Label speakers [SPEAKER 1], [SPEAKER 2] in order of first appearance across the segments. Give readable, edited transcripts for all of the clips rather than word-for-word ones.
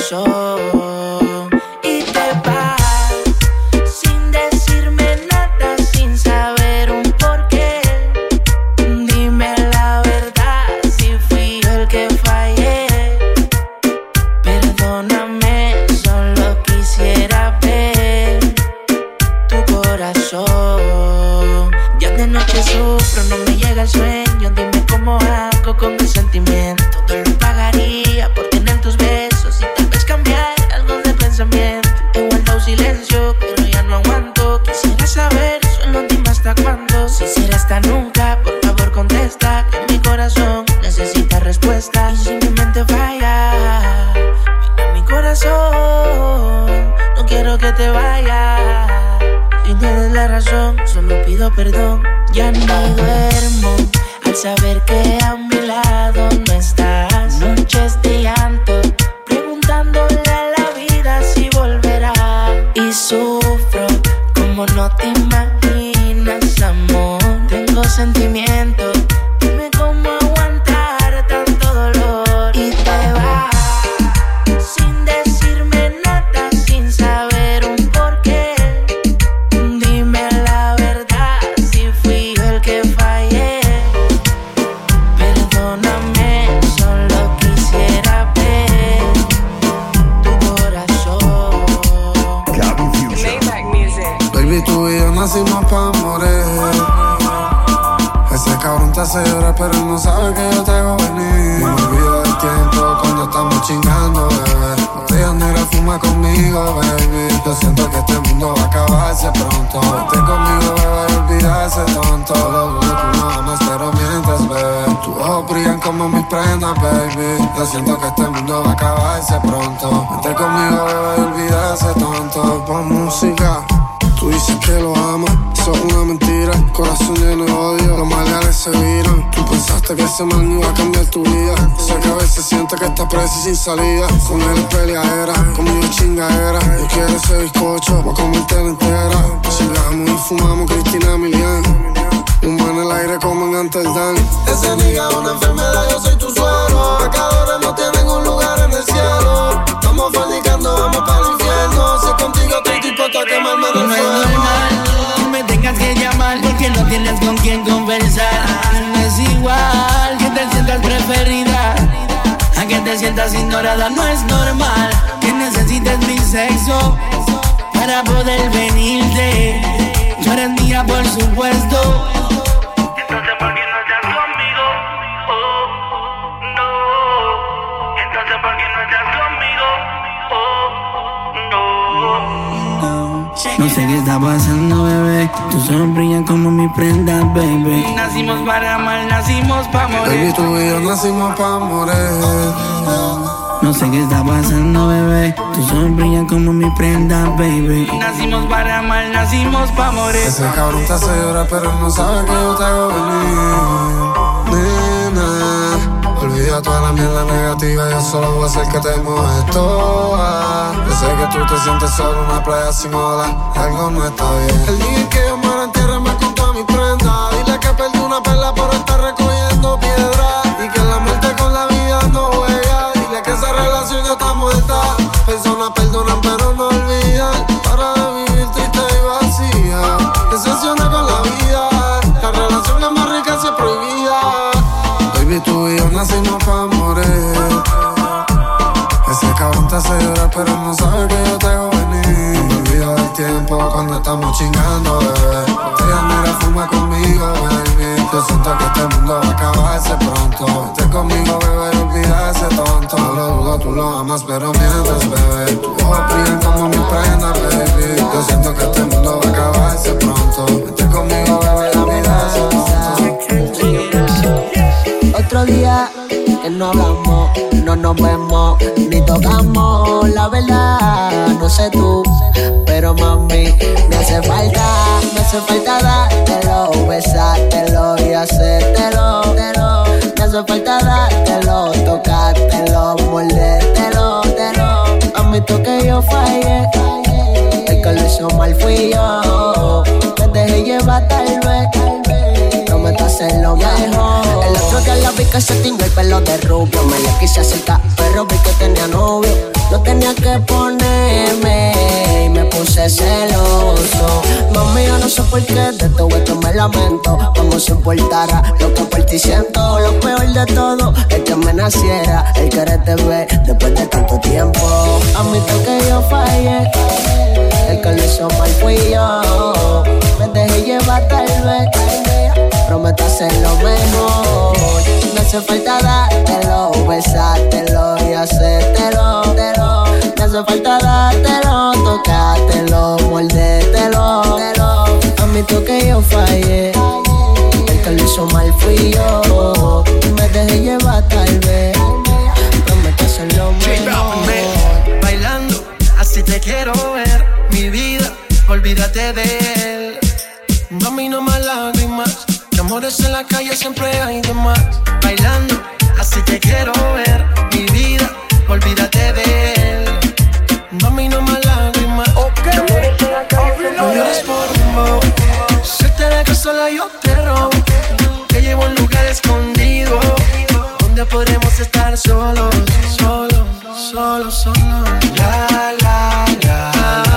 [SPEAKER 1] corazón y te vas sin decirme nada, sin saber un porqué. Dime la verdad, si fui yo el que fallé. Perdóname, solo quisiera ver tu corazón. Ya de noche sufro, no me llega el sueño. Dime cómo hago con mi sentimiento. Todo lo pagaría por tener tus besos y tal vez cambiar algo de pensamiento. He guardado silencio, pero ya no aguanto. Quisiera saber, solo dime hasta cuándo. Si será hasta nunca, por favor contesta. Que mi corazón necesita respuesta. Y si mi mente falla, mira mi corazón, no quiero que te vayas. Si tienes la razón, solo pido perdón. Ya ni duermo al saber que a mi lado no estás. Noches de llanto, preguntándole a la vida si volverá. Y sufro como no te imaginas, amor. Tengo sentimientos, dime cómo aguantar tanto dolor. Y te vas sin decirme nada, sin saber un porqué. Dime la verdad, si fui yo el que fallé. Perdóname, solo quisiera ver tu corazón.
[SPEAKER 2] Maybach Music.
[SPEAKER 3] Baby, tú y yo nacimos pa' morir. Ese cabrón te hace llorar, pero él no sabe que yo te hago venir. No me olvido del tiempo cuando estamos chingando, bebé. Botella negra fuma conmigo, baby. Yo siento que este mundo va a acabarse pronto. Vete conmigo, bebé, y olvidarse tonto. Lo dudo, tú no amas, pero mientes, bebé. Tus ojos brillan como mis prendas, baby. Yo siento que este mundo va a acabarse pronto. Vete conmigo, bebé, y olvidarse tonto. Pon música. Tú dices que lo amas, eso es una mentira. Corazón lleno de odio, los males se viran. Tú pensaste que ese mal no iba a cambiar tu vida. Sé que a veces sientes que estás presa y sin salida. Con él es peleadera, conmigo chingadera. Yo quiero ese bizcocho, voy a comértela entera. Chingamos y fumamos Cristina Milian. Humo en el aire como en Amsterdam. Ese nigga es una enfermedad, yo soy tu suero. Pecadores no tienen un lugar en el cielo. Estamos fornicando, vamos para el infierno. Si es contigo estoy dispuesto a quemarme en el
[SPEAKER 1] No es
[SPEAKER 3] fuego.
[SPEAKER 1] normal que me tengas que llamar porque no tienes con quién conversar. No es igual que te sientas preferida a que te sientas ignorada. No es normal que necesites mi sexo para poder venirte. Tú eres mía, por supuesto. Entonces, ¿por qué no estás conmigo? Oh, no. Entonces, ¿por qué no estás conmigo? Oh, no. No sé qué está pasando, bebé. Tus ojos brillan como mi prenda, baby. Nacimos para amar, nacimos para morir.
[SPEAKER 3] Baby, tú y yo nacimos pa' morir.
[SPEAKER 1] No sé qué está pasando, bebé. Tus ojos brillan como mi prenda, baby. Nacimos para amar, nacimos para morir.
[SPEAKER 3] Ese cabrón te hace llorar, pero él no sabe que yo te hago venir. Nena, olvida toda la mierda negativa. Yo solo voy a hacer que te mojes toda. Yo sé que tú te sientes solo en una playa sin olas. Algo no está bien. El día en que yo muera, entiérrame con toda mi prenda. Dile que perdí una perla por estar recogiendo piedra. Y que la muerte con la vida no juega. Dile que esa relación ya está muerta. Personas perdonan pero no olvidan. Para de vivir triste y vacía. Decepciona con la vida. La relación es más rica si es prohibida. Baby, tú y yo nacimos pa' morir. Ese cabrón te hace llorar pero no sabe que yo te hago venir. No me olvido del tiempo cuando estamos chingando, bebé. Botella negra fuma conmigo, baby. Yo siento que este mundo va a acabarse pronto. Vete conmigo, bebé, y olvidarse tonto. No lo dudo, tú lo amas pero mientes, bebé. Tus ojos brillan como mi prenda, baby. Yo siento que este mundo va a acabarse pronto. Vete conmigo, bebé, y olvidarse tonto.
[SPEAKER 4] Otro día que no hablamos, no nos vemos, ni tocamos. La verdad, no sé tú, pero mami, me hace falta dártelo, besártelo y hacértelo. Me hace falta dártelo, tocártelo, mordértelo. Admito que yo fallé, el que lo hizo mal fui yo. Me dejé llevar tal vez, prometo hacerlo mejor. El otro día la vi que se tiñó el pelo de rubio. Me le quise acercar, pero vi que tenía novio. No tenía sé por qué de todo esto me lamento. Como si importara lo que por ti siento. Lo peor de todo es que me naciera el quererte ver después de tanto tiempo. Admito que yo fallé, el que lo hizo mal fui yo. Me dejé llevar tal vez, prometo hacer lo mejor. No hace falta dártelo, besártelo y hacértelo. No hace falta dártelo, tocártelo, mordértelo. Admito que yo fallé, el que lo hizo mal fui yo. Me dejé llevar tal vez, prometo hacer lo mejor.
[SPEAKER 1] Bailando, así te quiero ver, mi vida, olvídate de él. Mami, no más lágrimas, de amores en la calle siempre hay de más. Bailando, así te quiero ver, mi vida, olvídate de él. Mami, no más lágrimas, de amores en la calle no llores por amor. Si te dejo sola yo te robo, te llevo a un lugar escondido donde podremos estar solos, solos, solos, solos. La, la, la,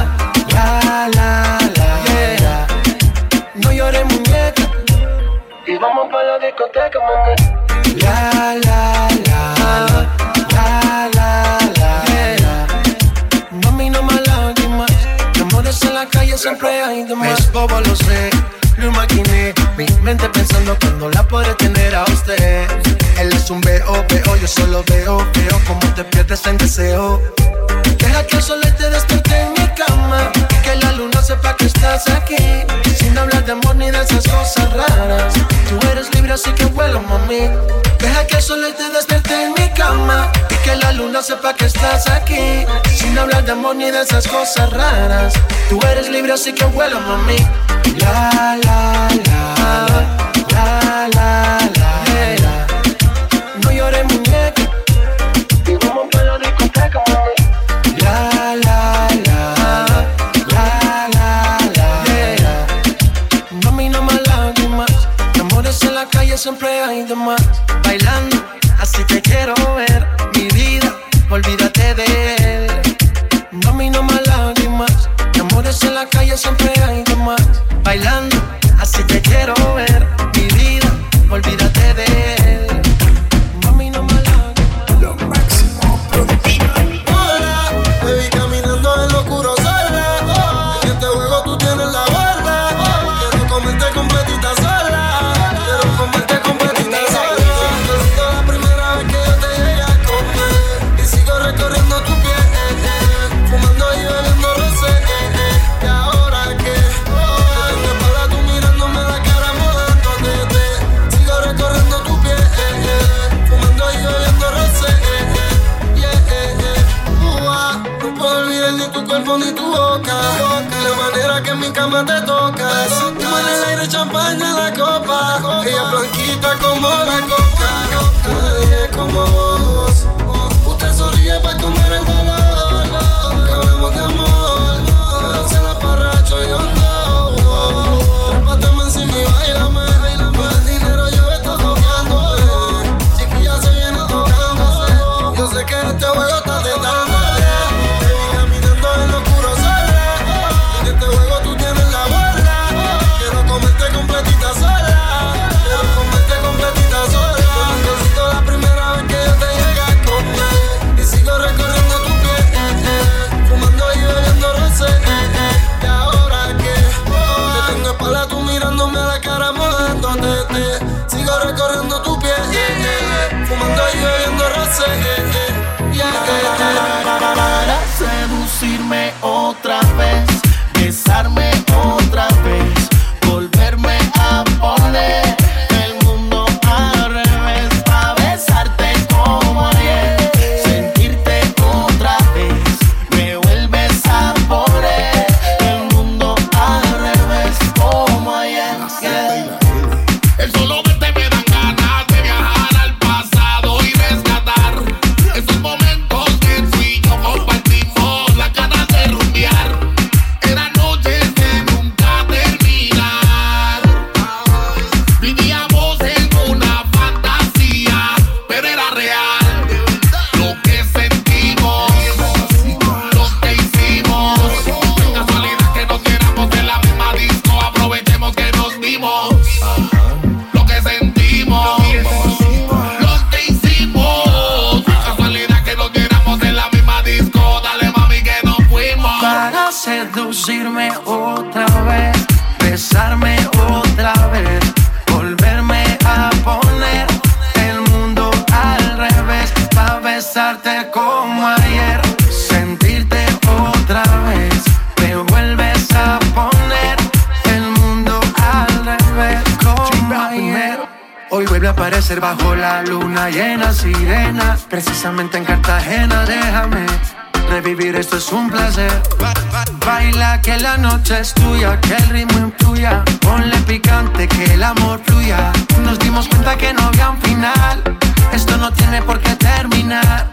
[SPEAKER 1] la, la, la, yeah. No llores, muñeca, y vamos pa' la discoteca, mami. La, la, la, la, la, la, yeah. Mami, no más lágrimas, de amores en la calle siempre hay de más. Es bobo, lo sé, lo imaginé, mi mente pensando cuando la podré tener a usted. Él es un veo, yo solo veo como te pierdes en deseo. Deja que el sol te despierte en mi cama y que la luna sepa que estás aquí. Sin hablar de amor ni de esas cosas raras, tú eres libre así que vuela, mami. Deja que el sol te despierte en mi cama y que la luna sepa que estás aquí. Sin hablar de amor ni de esas cosas raras, tú eres libre así que vuela, mami. La, la, la, la, la, la, yeah. No llores, muñeca, y vamos pa' la discoteca, mami. La, la, la, la, la, la, yeah. Mami, no más lágrimas, de amores en la calle siempre hay de más. Bailando, así te quiero ver, mi vida, olvídate de él. Mami, no más lágrimas, de amores en la calle siempre hay de más. Bailando, así te quiero ver, mi vida, olvídate de él. Mami, no más lágrimas.
[SPEAKER 3] Lo máximo producción.
[SPEAKER 5] Hola, baby, caminando en lo oscuro sola. En este juego tú tienes la bola. Quiero comerte completita sola. Quiero comerte completita sola. Necesito la primera vez que yo te llegue a comer. Y sigo recorriendo tu piel, fumando y bebiendo rosé. ¿Y ahora qué? Desde para tú mirándome la cara mojándote. Sigo recorriendo tu piel, fumando y bebiendo rosé. No puedo olvidar ni tu cuerpo ni tu boca. La manera que en mi cama te tocas. Como en el aire champaña en la copa. Ella blanquita como la coca. Nadie como vos. Usted sonríe para comer el dolor. Hablamos de amor. Hace la parracho y yo no. Trépateme encima y bailame. Por el dinero yo estoy tocando. Chiquilla se viene tocando. Yo sé que en este juego estás tentando. Completita sola. Quiero comerte completita sola. Necesito la primera vez que yo
[SPEAKER 1] besarme otra vez, volverme a poner el mundo al revés, pa' besarte como ayer, sentirte otra vez, me vuelves a poner el mundo al revés como ayer. Hoy vuelve a aparecer bajo la luna llena, sirena, precisamente en Cartagena. Déjame revivir, esto es un placer. Baila que la noche es tuya, que el ritmo influya, ponle picante que el amor fluya. Nos dimos cuenta que no había un final, esto no tiene por qué terminar.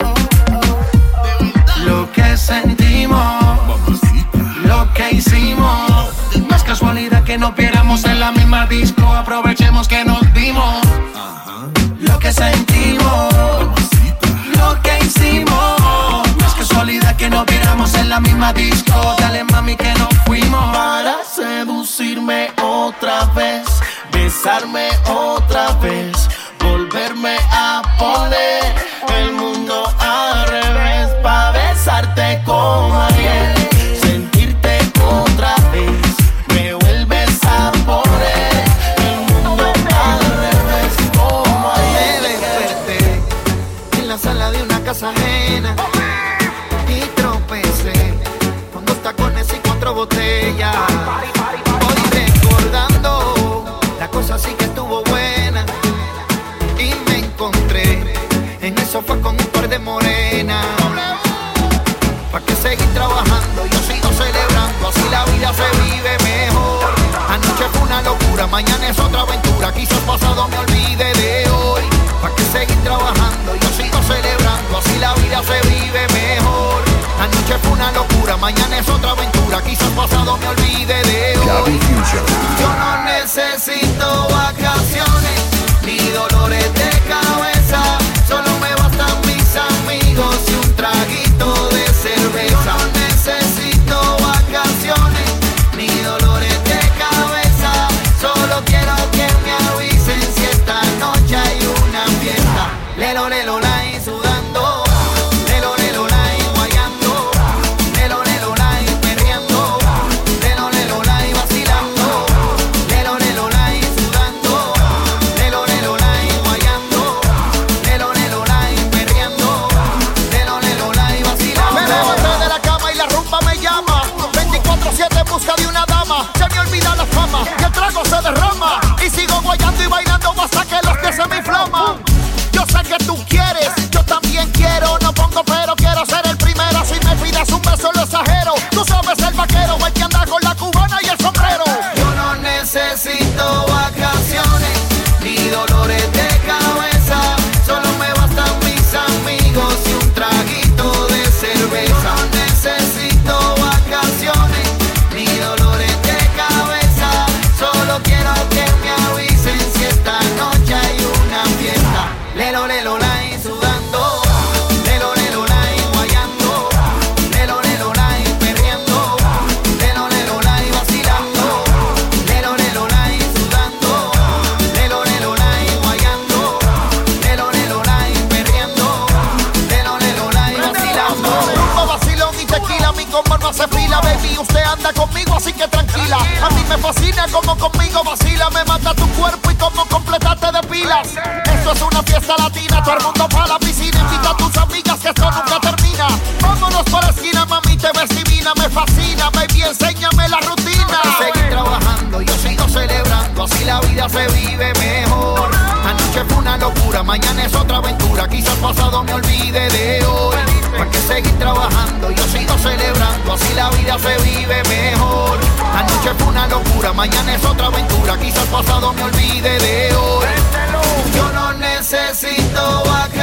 [SPEAKER 1] Lo que sentimos, lo que hicimos, no es casualidad que nos viéramos en la misma disco, aprovechemos que nos vimos. Lo que sentimos, lo que hicimos, no es casualidad que nos viéramos en la misma disco. Dale mami que nos fuimos.
[SPEAKER 6] Para seducirme otra vez, besarme otra vez, volverme a poner el mundo al revés, pa' besarte como ayer, sentirte otra vez, me vuelves a poner el mundo al revés como ayer.
[SPEAKER 7] Me desperté en la sala de una casa ajena y tropecé con 2 tacones y 4 botellas. Voy recordando, la cosa sí que estuvo buena y me encontré en el sofá con un par de morenas. ¿Pa' qué seguir trabajando? Yo sigo celebrando, así la vida se vive mejor. Anoche fue una locura, mañana es otra aventura, quizás pasado me olvide de hoy. ¿Pa' qué seguir trabajando? Yo sigo celebrando, así la vida se vive mejor. Anoche fue una locura, mañana es otra aventura, quizás pasado me olvide de hoy. Yo no necesito vacaciones ni dolores de cabeza, solo me bastan mis amigos y un traguito de cerveza. Yo no necesito vacaciones ni dolores de cabeza, solo quiero que me avisen si esta noche hay una fiesta. Lelo, lelo, lai, sudando, lelo, lelo, lai, guayando, lelo, lelo, lai, perreando, lelo, lelo, lai, vacilando, lelo, lelo, lai, sudando, lelo, lelo, lai, guayando, lelo, lelo, lai, perreando, lelo, lelo, lai, vacilando. Me levanté de la cama y la rumba me llama, 24/7 en busca de una dama. Se me olvida la fama y el trago se derrama, y sigo guayando y bailando hasta que los pies se me inflaman. Yo sé que tú quieres, yo también quiero, no pongo pero, quiero ser el primero. Si me pides un beso lo exagero, tú sabes el vaquero, el que anda con la cubana y el sombrero. Yo no necesito vacaciones ni dolores de cabeza, solo me bastan mis amigos y un traguito de cerveza. No necesito vacaciones ni dolores de cabeza, solo quiero que me avisen si esta noche hay una fiesta. Lelo, lelo, lai, sudando, lelo, lelo, lai, guayando, lelo, lelo, lai, perreando, lelo, lelo, lai, vacilando, lelo, lelo, lai, sudando, lelo, lelo, lai, guayando, lelo, lelo, lai, perreando, lelo, lelo, lai, vacilando. Rumbo, vacilón y tequila, mi combo no hace fila, baby, usted anda conmigo así que tranquila. A mí me fascina como conmigo vacila, me mata tu cuerpo y como completarte de pilas. Esto es una fiesta latina, todo el mundo pa' la piscina, invita a tus amigas que esto nunca termina. Vámonos para la esquina, mami, te ves divina, me fascina, baby, enséñame la rutina. Seguir trabajando, yo sigo celebrando, así la vida se vive mejor. Anoche fue una locura, mañana es otra aventura, quizás pasado me olvide de hoy. ¿Pa' qué seguir trabajando? Yo sigo celebrando, así la vida se vive mejor. Anoche fue una locura, mañana es otra aventura, quizás pasado me olvide de hoy. Yo no necesito vacaciones